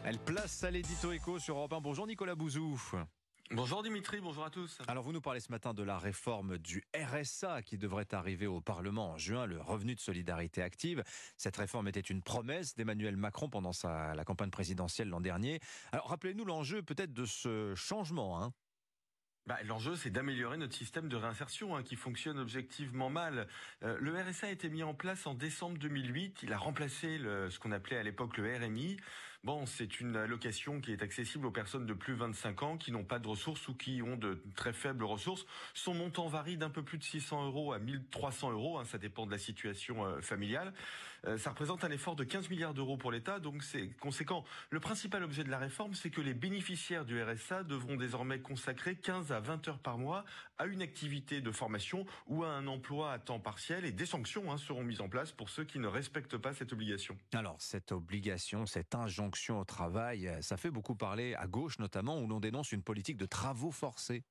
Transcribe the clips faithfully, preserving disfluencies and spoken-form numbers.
Elle place à l'édito écho sur Europe un. Bonjour Nicolas Bouzou. Bonjour Dimitri, bonjour à tous. Alors vous nous parlez ce matin de la réforme du R S A qui devrait arriver au Parlement en juin, le revenu de solidarité active. Cette réforme était une promesse d'Emmanuel Macron pendant sa, la campagne présidentielle l'an dernier. Alors rappelez-nous l'enjeu peut-être de ce changement, hein. Bah, l'enjeu, c'est d'améliorer notre système de réinsertion hein, qui fonctionne objectivement mal. Euh, le R S A a été mis en place en décembre deux mille huit. Il a remplacé le, ce qu'on appelait à l'époque le R M I. Bon, c'est une allocation qui est accessible aux personnes de plus de vingt-cinq ans qui n'ont pas de ressources ou qui ont de très faibles ressources. Son montant varie d'un peu plus de six cents euros à mille trois cents euros. Hein, ça dépend de la situation euh, familiale. Euh, ça représente un effort de quinze milliards d'euros pour l'État. Donc c'est conséquent. Le principal objet de la réforme, c'est que les bénéficiaires du R S A devront désormais consacrer quinze à vingt heures par mois à une activité de formation ou à un emploi à temps partiel, et des sanctions hein, seront mises en place pour ceux qui ne respectent pas cette obligation. Alors cette obligation, cette injonction au travail, ça fait beaucoup parler à gauche notamment, où l'on dénonce une politique de travaux forcés.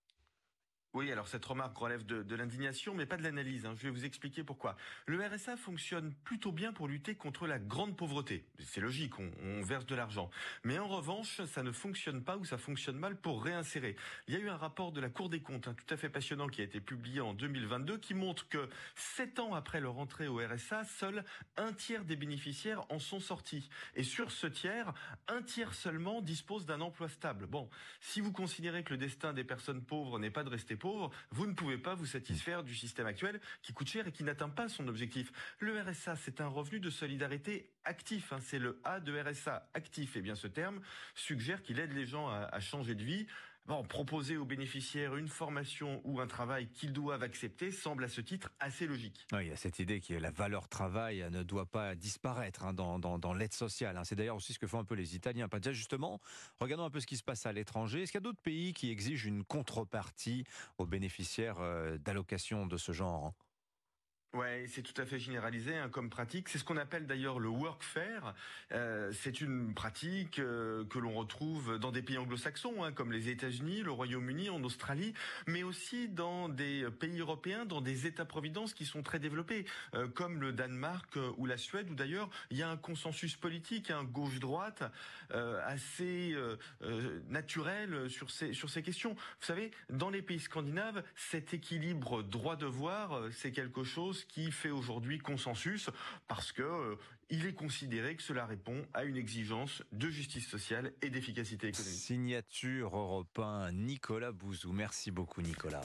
Oui, alors cette remarque relève de, de l'indignation, mais pas de l'analyse. Hein. Je vais vous expliquer pourquoi. Le R S A fonctionne plutôt bien pour lutter contre la grande pauvreté. C'est logique, on, on verse de l'argent. Mais en revanche, ça ne fonctionne pas ou ça fonctionne mal pour réinsérer. Il y a eu un rapport de la Cour des comptes, hein, tout à fait passionnant, qui a été publié en deux mille vingt-deux, qui montre que sept ans après leur entrée au R S A, seul un tiers des bénéficiaires en sont sortis. Et sur ce tiers, un tiers seulement dispose d'un emploi stable. Bon, si vous considérez que le destin des personnes pauvres n'est pas de rester pauvres, vous ne pouvez pas vous satisfaire du système actuel qui coûte cher et qui n'atteint pas son objectif. Le R S A, c'est un revenu de solidarité actif, hein, c'est le A de R S A, actif. Et bien ce terme suggère qu'il aide les gens à, à changer de vie. Bon, proposer aux bénéficiaires une formation ou un travail qu'ils doivent accepter semble à ce titre assez logique. Oui, il y a cette idée que la valeur travail ne doit pas disparaître hein, dans, dans, dans l'aide sociale. Hein. C'est d'ailleurs aussi ce que font un peu les Italiens. Pas déjà justement, regardons un peu ce qui se passe à l'étranger. Est-ce qu'il y a d'autres pays qui exigent une contrepartie aux bénéficiaires euh, d'allocations de ce genre, hein? Ouais, c'est tout à fait généralisé hein, comme pratique. C'est ce qu'on appelle d'ailleurs le workfare. Euh, c'est une pratique euh, que l'on retrouve dans des pays anglo-saxons, hein, comme les États-Unis, le Royaume-Uni, en Australie, mais aussi dans des pays européens, dans des États-providence qui sont très développés, euh, comme le Danemark euh, ou la Suède, où d'ailleurs il y a un consensus politique, hein, gauche-droite, euh, assez euh, euh, naturel sur ces sur ces questions. Vous savez, dans les pays scandinaves, cet équilibre droit-devoir, euh, c'est quelque chose qui fait aujourd'hui consensus parce que euh, il est considéré que cela répond à une exigence de justice sociale et d'efficacité économique. Signature Europe un, Nicolas Bouzou. Merci beaucoup Nicolas.